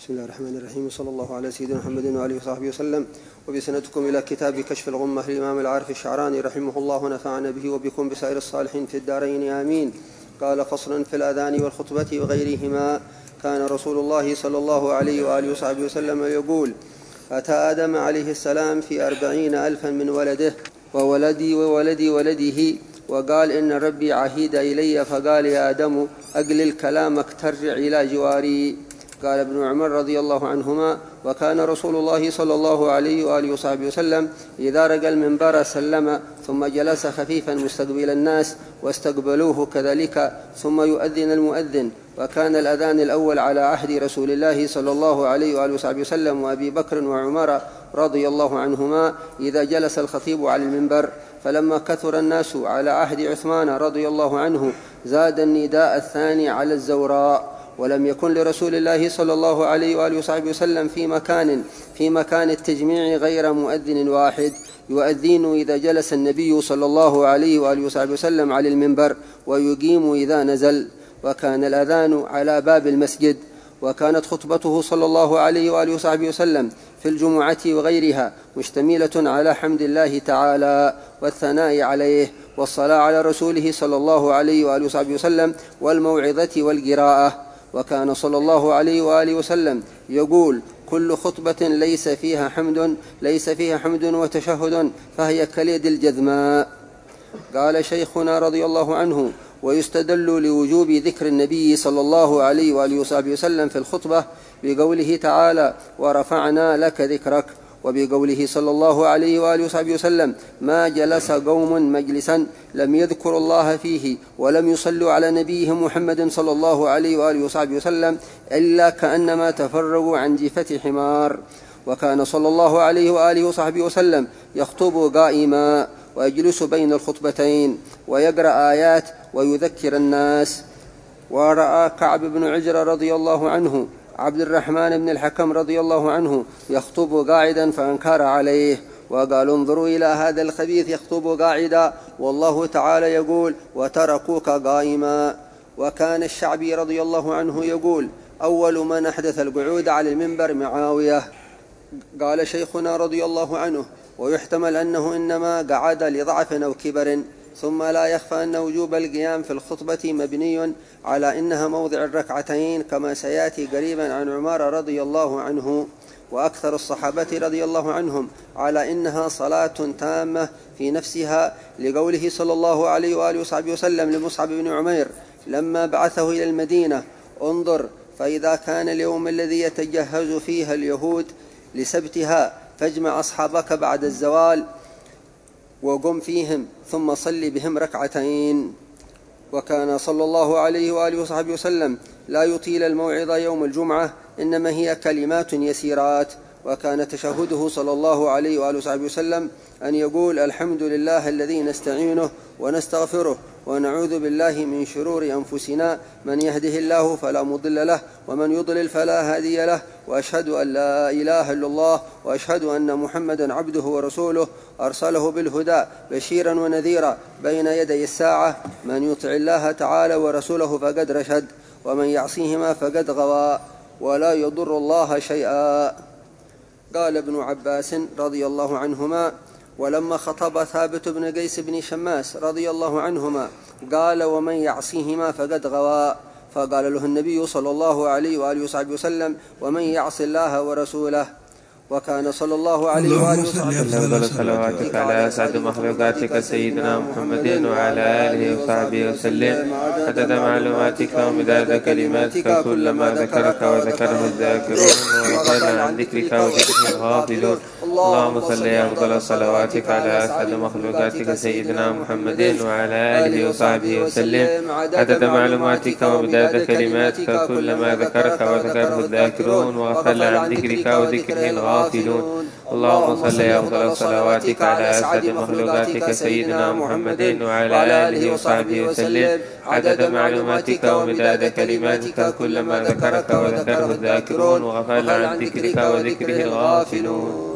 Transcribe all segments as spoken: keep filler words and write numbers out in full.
بسم الله الرحمن الرحيم، وصلى الله على سيدنا محمد وآله وصحبه وسلم. وبسندكم إلى كتاب كشف الغمة للإمام العارف الشعراني رحمه الله، نفعنا به وبكم بسائر الصالحين في الدارين آمين. قال: فصل في الأذان والخطبة وغيرهما. كان رسول الله صلى الله عليه وآله وصحبه وسلم يقول: أتى آدم عليه السلام في أربعين ألفا من ولده وولدي وولدي ولده، وقال: إن ربي عهيد إلي فقال: يا آدم أقلل كلامك ترجع إلى جواري. قال ابن عمر رضي الله عنهما: وكان رسول الله صلى الله عليه وآله وصحبه وسلم إذا رقى المنبر سلم ثم جلس خفيفا مستقبل الناس واستقبلوه كذلك ثم يؤذن المؤذن. وكان الأذان الأول على عهد رسول الله صلى الله عليه وآله وصحبه وسلم وأبي بكر وعمر رضي الله عنهما إذا جلس الخطيب على المنبر. فلما كثر الناس على عهد عثمان رضي الله عنه زاد النداء الثاني على الزوراء. ولم يكن لرسول الله صلى الله عليه وآله وصحبه وسلم في مكان في مكان التجميع غير مؤذن واحد يؤذن إذا جلس النبي صلى الله عليه وآله وصحبه وسلم على المنبر، ويقيم إذا نزل. وكان الأذان على باب المسجد. وكانت خطبته صلى الله عليه وآله وصحبه وسلم في الجمعة وغيرها مشتملة على حمد الله تعالى والثناء عليه والصلاة على رسوله صلى الله عليه وآله وصحبه وسلم والموعظة والقراءة. وكان صلى الله عليه وآله وسلم يقول: كل خطبة ليس فيها حمد ليس فيها حمد وتشهد فهي كليد الجذماء. قال شيخنا رضي الله عنه: ويستدل لوجوب ذكر النبي صلى الله عليه وآله وصحبه وسلم في الخطبة بقوله تعالى: ورفعنا لك ذكرك، وبقوله صلى الله عليه وآله وصحبه وسلم: ما جلس قوم مجلسا لم يذكروا الله فيه ولم يصلوا على نبيهم محمد صلى الله عليه وآله وصحبه وسلم إلا كأنما تفرغوا عن جيفة حمار. وكان صلى الله عليه وآله وصحبه وسلم يخطب قائما ويجلس بين الخطبتين ويقرأ آيات ويذكر الناس. ورأى كعب بن عجرة رضي الله عنه عبد الرحمن بن الحكم رضي الله عنه يخطب قاعدا فأنكر عليه وقال: انظروا إلى هذا الخبيث يخطب قاعدا والله تعالى يقول: وتركوك قائما. وكان الشعبي رضي الله عنه يقول: أول من أحدث القعود على المنبر معاوية. قال شيخنا رضي الله عنه: ويحتمل أنه إنما قعد لضعف أو كبر. ثم لا يخفى أن وجوب القيام في الخطبة مبني على إنها موضع الركعتين كما سيأتي قريبا عن عمر رضي الله عنه وأكثر الصحابة رضي الله عنهم على إنها صلاة تامة في نفسها، لقوله صلى الله عليه وآله وصحبه وسلم لمصعب بن عمير لما بعثه إلى المدينة: انظر فإذا كان اليوم الذي يتجهز فيها اليهود لسبتها فاجمع أصحابك بعد الزوال وقم فيهم ثم صل بهم ركعتين. وكان صلى الله عليه وآله وصحبه وسلم لا يطيل الموعظة يوم الجمعة، إنما هي كلمات يسيرات. وكان تشهده صلى الله عليه وآله وصحبه وسلم أن يقول: الحمد لله الذي نستعينه ونستغفره ونعوذ بالله من شرور أنفسنا، من يهده الله فلا مضل له ومن يضلل فلا هادي له، وأشهد أن لا إله إلا الله وأشهد أن محمدا عبده ورسوله أرسله بالهدى بشيرا ونذيرا بين يدي الساعة، من يطع الله تعالى ورسوله فقد رشد ومن يعصيهما فقد غوى ولا يضر الله شيئا. قال ابن عباس رضي الله عنهما: ولما خطب ثابت بن قيس بن شماس رضي الله عنهما قال: ومن يعصيهما فقد غوى. فقال له النبي صلى الله عليه وآله وصحبه وسلم: ومن يعص الله ورسوله. وكان صلى الله عليه وآله وسلم صلواتك على أسعد مخلوقاتك سيدنا محمد وعلى آله وصحبه وسلم عدد معلوماتك ومداد كلماتك، كلما ذكرك وذكره الذاكرون وغفل عن ذكرك وذكره الغافلون. اللهم صل أفضل صلواتك على أسعد مخلوقاتك سيدنا محمد وعلى آله وصحبه وسلم عدد معلوماتك ومداد كلماتك، كلما ذكرك وذكره الذاكرون وغفل عن ذكرك وذكره الغافلون. اللهم صل أفضل صلواتك على أسعد مخلوقاتك سيدنا محمد وعلى آله وصحبه وسلم عدد معلوماتك ومداد كلماتك، كلما ذكرك وذكره الذاكرون وغفل عن ذكرك وذكره الغافلون.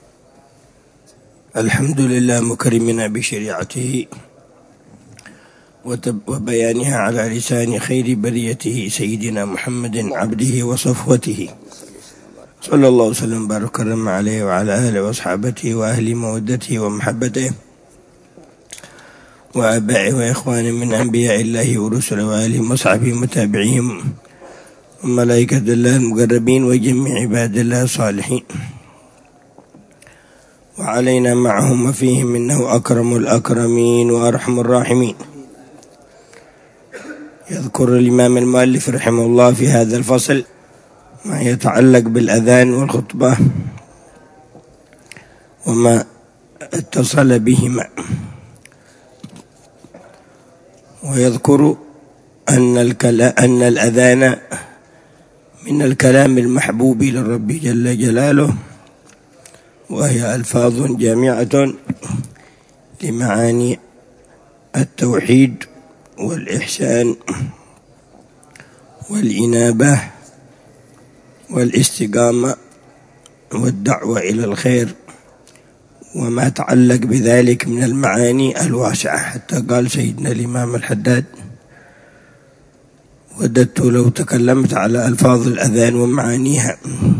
الحمد لله مكرمنا بشريعته وبيانها على لسان خير بريته سيدنا محمد عبده وصفوته صلى الله وسلم وبارك وكرم عليه وعلى آله وأصحابته وأهل مودته ومحبته وآبائه وإخوانه من أنبياء الله ورسله وآلهم وصحبهم وتابعيهم وملائكة الله المقربين وجميع عباد الله الصالحين وعلينا معهم وفيهم إنه أكرم الأكرمين وأرحم الراحمين. يذكر الإمام المؤلف رحمه الله في هذا الفصل ما يتعلق بالأذان والخطبة وما اتصل بهما، ويذكر أن, أن الأذان من الكلام المحبوب للرب جل جلاله، وهي ألفاظ جامعة لمعاني التوحيد والإحسان والإنابة والاستقامة والدعوة إلى الخير وما تعلق بذلك من المعاني الواسعة. حتى قال سيدنا الإمام الحداد: وددت لو تكلمت على ألفاظ الأذان ومعانيها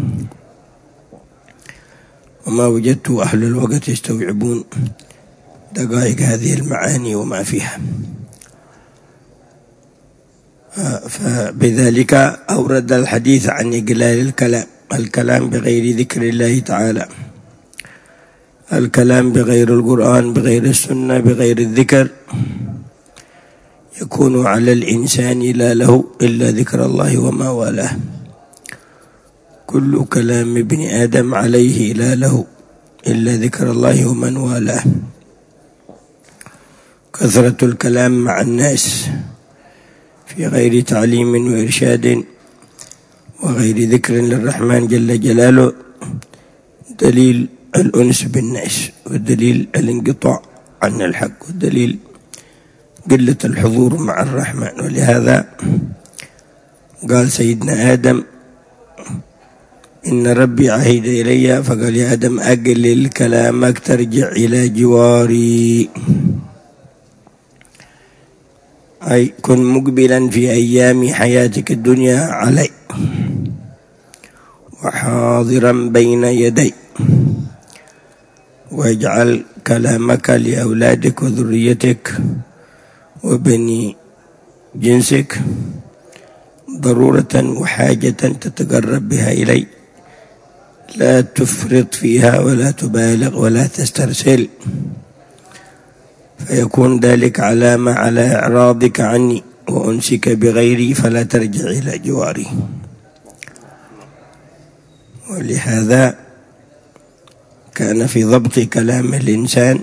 وما وجدت أهل الوقت يستوعبون دقائق هذه المعاني وما فيها. فبذلك أورد الحديث عن إقلال الكلام الكلام بغير ذكر الله تعالى، الكلام بغير القرآن بغير السنة بغير الذكر يكون على الإنسان لا له إلا ذكر الله وما والاه. كل كلام ابن آدم عليه لا له إلا ذكر الله ومن والاه. كثرة الكلام مع الناس في غير تعليم وإرشاد وغير ذكر للرحمن جل جلاله دليل الأنس بالناس، والدليل الانقطاع عن الحق، والدليل قلة الحضور مع الرحمن. ولهذا قال سيدنا آدم: إن ربي عهد إلي فقال يا آدم أقلل كلامك ترجع إلى جواري، أي كن مقبلا في أيام حياتك الدنيا علي وحاضرا بين يدي، واجعل كلامك لأولادك وذريتك وبني جنسك ضرورة وحاجة تتقرب بها إلي، لا تفرط فيها ولا تبالغ ولا تسترسل، فيكون ذلك علامة على إعراضك عني وأنسك بغيري فلا ترجع إلى جواري. ولهذا كان في ضبط كلام الإنسان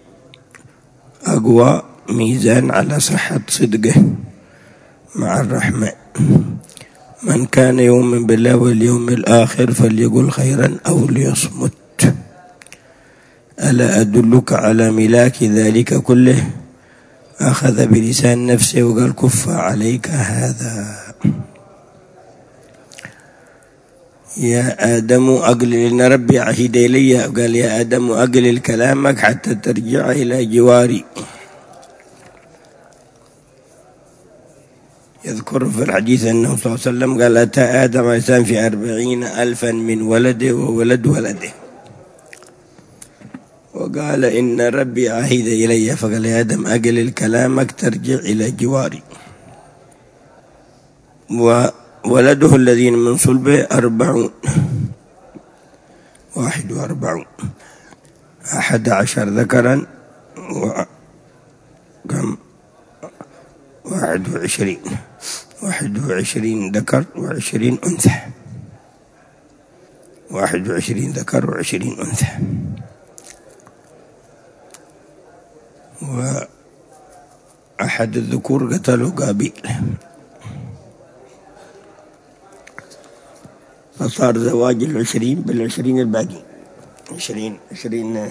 أقوى ميزان على صحة صدقه مع الرحمن. من كان يؤمن بالله واليوم الآخر فليقل خيرا أو ليصمت. ألا أدلك على ملاك ذلك كله؟ أخذ بلسان نفسه وقال: كف عليك هذا يا آدم أقلل، إن ربي عهد إلي، قال يا آدم أقلل كلامك حتى ترجع إلى جواري. يذكر في الحديث أنه صلى الله عليه وسلم قال: أتى آدم إنسان في أربعين ألفا من ولده وولد ولده، وقال إن ربي عهد إلي فقال يا آدم أقلل كلامك ترجع إلى جواري. وولده الذين من صلبه أربعون واحد وأربعون أحد عشر ذكرا وكم واحد وعشرين واحد وعشرين ذكر وعشرين أنثى واحد وعشرين ذكر وعشرين أنثى. وأحد الذكور قتلوا قابيل، فصار زواج العشرين بالعشرين الباقي، عشرين عشرين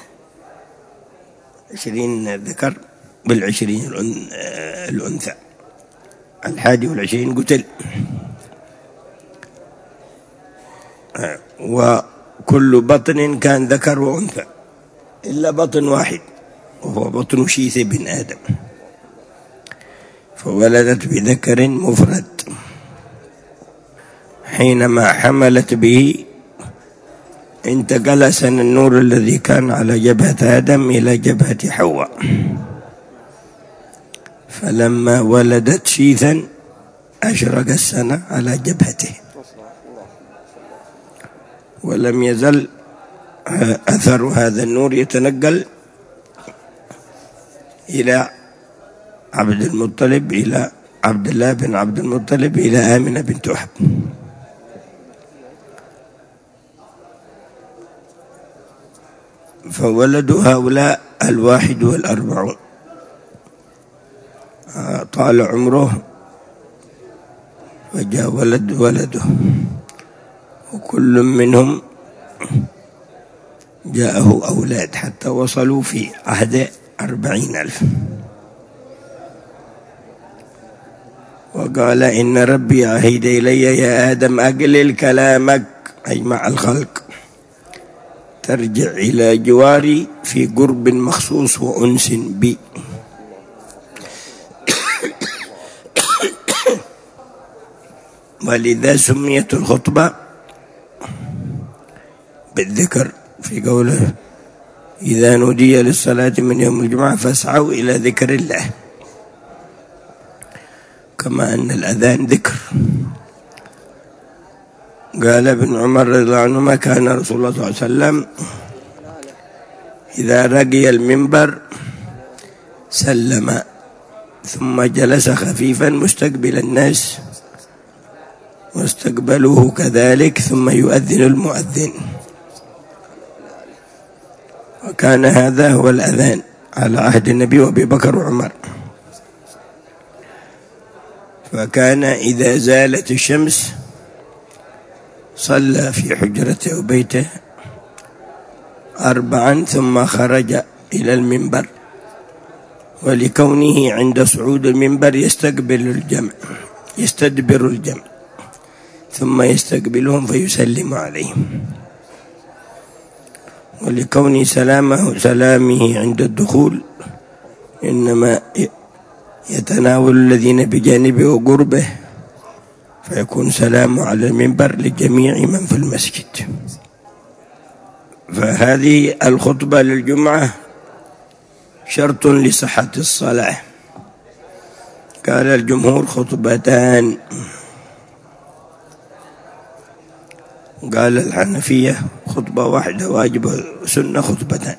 عشرين ذكر بالعشرين الأنثى. الحادي والعشرين قتل. وكل بطن كان ذكر وأنثى إلا بطن واحد وهو بطن شيث بن آدم. فولدت بذكر مفرد. حينما حملت به انتقل سن النور الذي كان على جبهة آدم إلى جبهة حواء، فلما ولدت شيثا أشرق السنة على جبهته، ولم يزل أثر هذا النور يتنقل إلى عبد المطلب، إلى عبد الله بن عبد المطلب، إلى آمنة بنت وهب. فولدوا هؤلاء الواحد والأربعون، طال عمره وجاء ولد ولده، وكل منهم جاءه أولاد حتى وصلوا في عهد أربعين ألف. وقال إن ربي عهد إلي يا آدم أقلل كلامك، أي مع الخلق، ترجع إلى جواري في قرب مخصوص وأنس بي. ولذا سميت الخطبة بالذكر في قوله إذا نودي للصلاة من يوم الجمعة فاسعوا إلى ذكر الله، كما أن الأذان ذكر. قال ابن عمر رضي الله عنهما كان رسول الله صلى الله عليه وسلم إذا رقي المنبر سلم ثم جلس خفيفا مستقبل الناس واستقبلوه كذلك ثم يؤذن المؤذن. وكان هذا هو الأذان على عهد النبي وأبي بكر وعمر. فكان إذا زالت الشمس صلى في حجرته وبيته أربعا ثم خرج إلى المنبر، ولكونه عند صعود المنبر يستقبل الجمع يستدبر الجمع ثم يستقبلهم فيسلم عليهم، ولكون سلامه سلامه عند الدخول إنما يتناول الذين بجانبه وقربه، فيكون سلامه على المنبر لجميع من في المسجد. فهذه الخطبة للجمعة شرط لصحة الصلاة. قال الجمهور خطبتان، قال الحنفية خطبة واحدة واجب سنة خطبتان.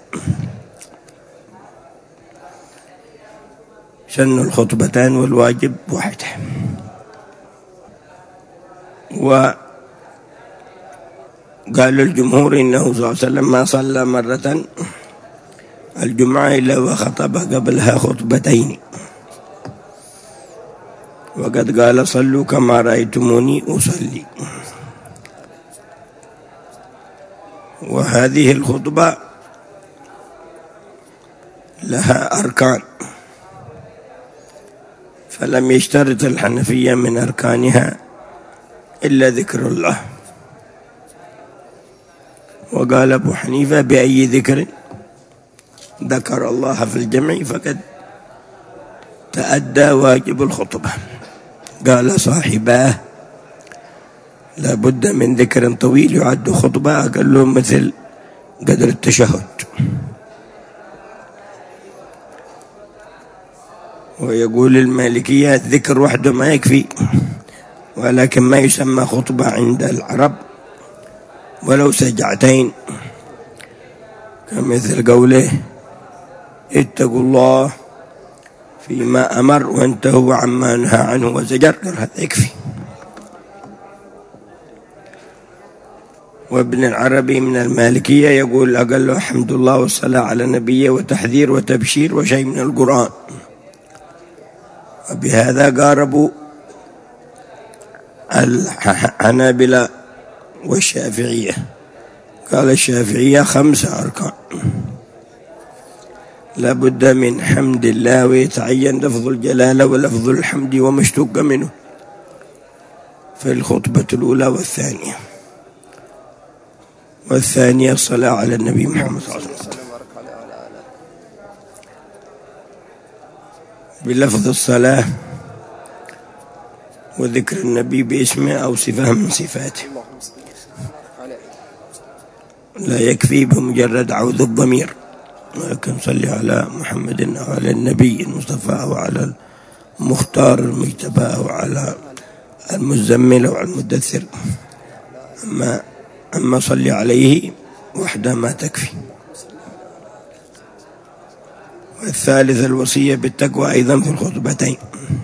سن الخطبتان والواجب واحدة. وقال الجمهور إنه صلى الله عليه وسلم ما صلى مرة الجمعة إلا وخطب قبلها خطبتين، وقد قال صلوا كما رأيتموني أصلي. وهذه الخطبة لها أركان، فلم يشترط الحنفية من أركانها إلا ذكر الله. وقال أبو حنيفة بأي ذكر ذكر الله في الجمع فقد تأدى واجب الخطبة. قال صاحباه لا بد من ذكر طويل يعد خطبة أقل مثل قدر التشهد. ويقول المالكية الذكر وحده ما يكفي، ولكن ما يسمى خطبة عند العرب ولو سجعتين، كمثل قوله اتقوا الله فيما أمر وانتهوا عما نهى عنه وزجر، هذا يكفي. وابن العربي من المالكية يقول أقل حمد الله والصلاة على نبيه وتحذير وتبشير وشيء من القرآن. وبهذا قاربوا الحنابلة والشافعية. قال الشافعية خمسة أركان لا بد من حمد الله، ويتعين لفظ الجلالة ولفظ الحمد وما اشتق منه في الخطبة الأولى والثانية. والثانية الصلاة على النبي محمد صلى الله عليه وسلم على بلفظ الصلاة وذكر النبي باسمه أو صفة من صفاته، لا يكفي بمجرد عوض الضمير، ولكن صلي على محمد أو على النبي المصطفى أو على المختار المجتبى أو على المزمل أو على المدثر. أما, أما صلي عليه وحده ما تكفي. والثالث الوصية بالتقوى أيضا في الخطبتين.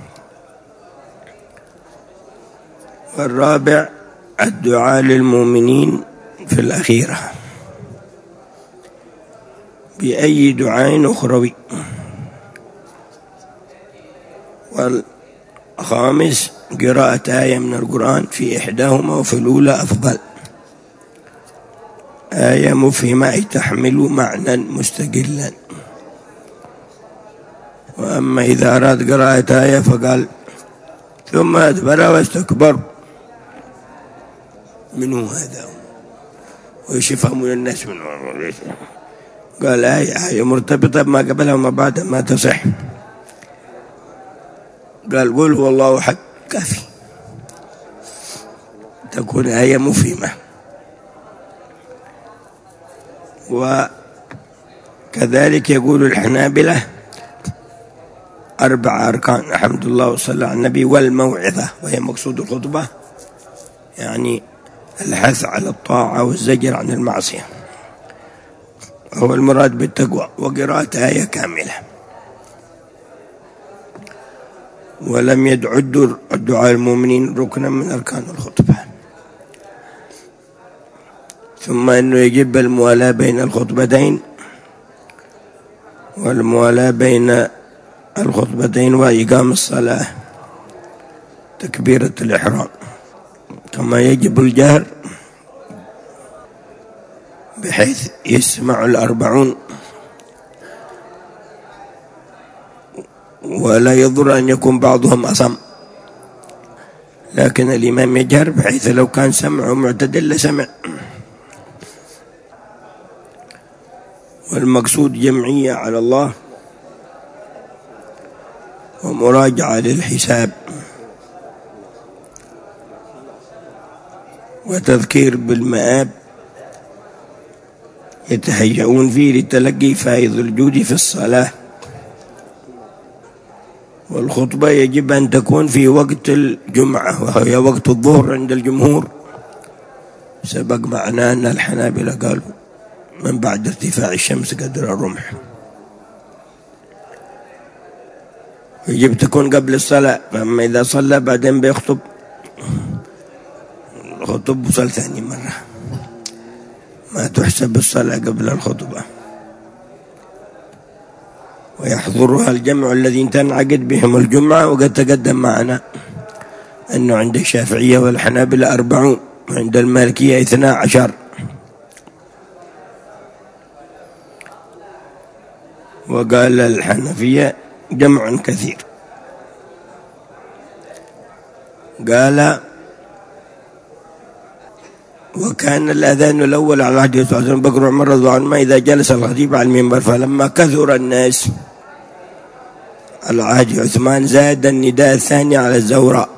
والرابع الدعاء للمؤمنين في الأخيرة بأي دعاء أخروي. والخامس قراءة آية من القرآن في إحداهما، وفي الأولى أفضل، آية مفهمة أي تحمل معنى مستقلا. وأما إذا أراد قراءة آية فقال ثم أدبر واستكبر، منه هذا وإيش يفهمون الناس منه؟ قال آية آية مرتبطة بما قبلها وما بعدها ما تصح. قال قل هو الله أحد كافي، تكون آية مفهمة. وكذلك يقول الحنابلة أربع أركان: الحمد لله والصلاة على النبي والموعظة، وهي مقصود الخطبة، يعني الحث على الطاعة والزجر عن المعصية، هو المراد بالتقوى، وقراءة آية كاملة. ولم يدعد الدعاء المؤمنين ركنا من أركان الخطبة. ثم أنه يجب الموالاة بين الخطبتين، والموالاة بين الخطبتين وإقام الصلاة تكبيرة الإحرام، كما يجب الجهر بحيث يسمع الأربعون، ولا يضر أن يكون بعضهم أصم، لكن الإمام يجهر بحيث لو كان سمعه معتدل لسمع. والمقصود جمعية على الله ومراجعة للحساب وتذكير بالمآب، يتهيئون فيه لتلقي فائض الجود في الصلاة. والخطبة يجب أن تكون في وقت الجمعة، وهي وقت الظهر عند الجمهور. سبق معنا أن الحنابلة قالوا من بعد ارتفاع الشمس قدر الرمح. يجب تكون قبل الصلاة، فأما إذا صلى بعدين بيخطب الخطب وصل ثاني مرة، ما تحسب الصلاة قبل الخطبة. ويحضرها الجمع الذين تنعقد بهم الجمعة. وقد تقدم معنا أنه عند الشافعية والحنابلة أربعون، وعند المالكية اثنا عشر. وقال الحنفية جمع كثير. قال وكان الأذان الأول على عهد صلى الله عليه وسلم بكر وعمر رضي الله عنهما إذا جلس الخطيب على المنبر، فلما كثر الناس على عهد عثمان زاد النداء الثاني على الزوراء،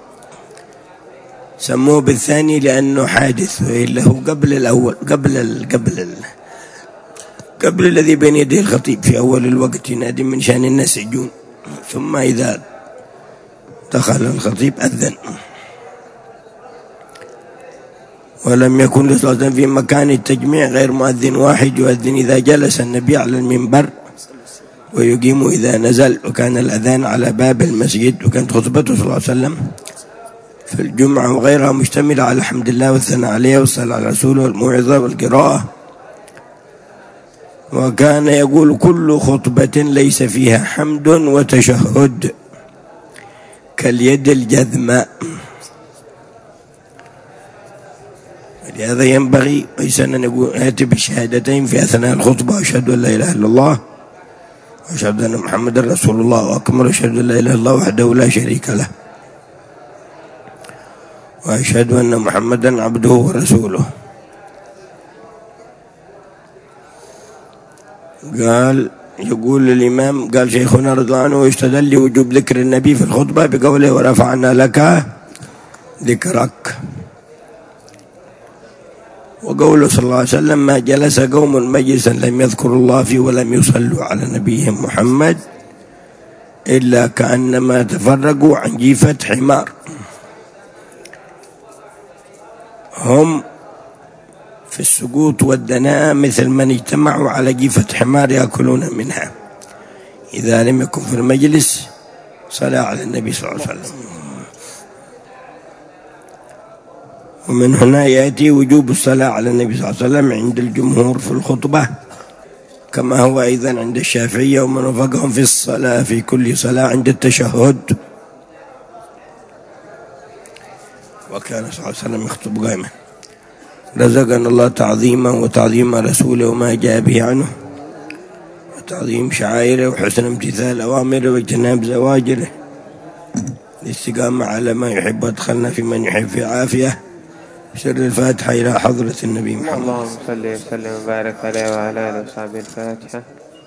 سموه بالثاني لأنه حادث، وإلا هو قبل الأول، قبل ال قبل ال قبل الذي بين يدي الخطيب في أول الوقت ينادي من شأن الناس يجون، ثم إذا دخل الخطيب أذن. ولم يكن صلى الله عليه وسلم في مكان التجميع غير مؤذن واحد يؤذن إذا جلس النبي على المنبر، ويقيم إذا نزل. وكان الأذان على باب المسجد. وكانت خطبته صلى الله عليه وسلم في الجمعة وغيرها مشتملة على الحمد لله والثناء عليه والصلاة على رسوله والموعظة والقراءة. وكان يقول كل خطبة ليس فيها حمد وتشهد كاليد الجذماء. لهذا ينبغي ويسن أن يأتي بالشهادتين في أثناء الخطبة: أشهد أن لا إله إلا الله وأشهد أن محمدا رسول الله، وأكمل أشهد أن لا إله إلا الله وحده لا شريك له، وأشهد أن محمدا عبده ورسوله. قال يقول الإمام، قال شيخنا رضي الله عنه: ويستدل لوجوب ذكر النبي في الخطبة بقوله ورفعنا لك ذكرك. وقوله صلى الله عليه وسلم ما جلس قوم مجلسا لم يذكروا الله فيه ولم يصلوا على نبيهم محمد إلا كأنما تفرقوا عن جيفة حمار. هم في السقوط والدناء مثل من اجتمعوا على جيفة حمار يأكلون منها إذا لم يكن في المجلس صلاة على النبي صلى الله عليه وسلم. ومن هنا يأتي وجوب الصلاة على النبي صلى الله عليه وسلم عند الجمهور في الخطبة، كما هو أيضا عند الشافعية ومن وفقهم في الصلاة في كل صلاة عند التشهد. وكان صلى الله عليه وسلم يخطب قائما. رزقنا الله تعظيما وتعظيم رسوله وما جاء به عنه وتعظيم شعائره وحسن امتثال أوامره واجتناب زواجره، الاستقامة على ما يحب وادخلنا في من يحب في عافية. سر الفاتحة إلى حضرة النبي محمد. اللهم صل وسلم وبارك عليه وعلى آله وصحبه. الفاتحة.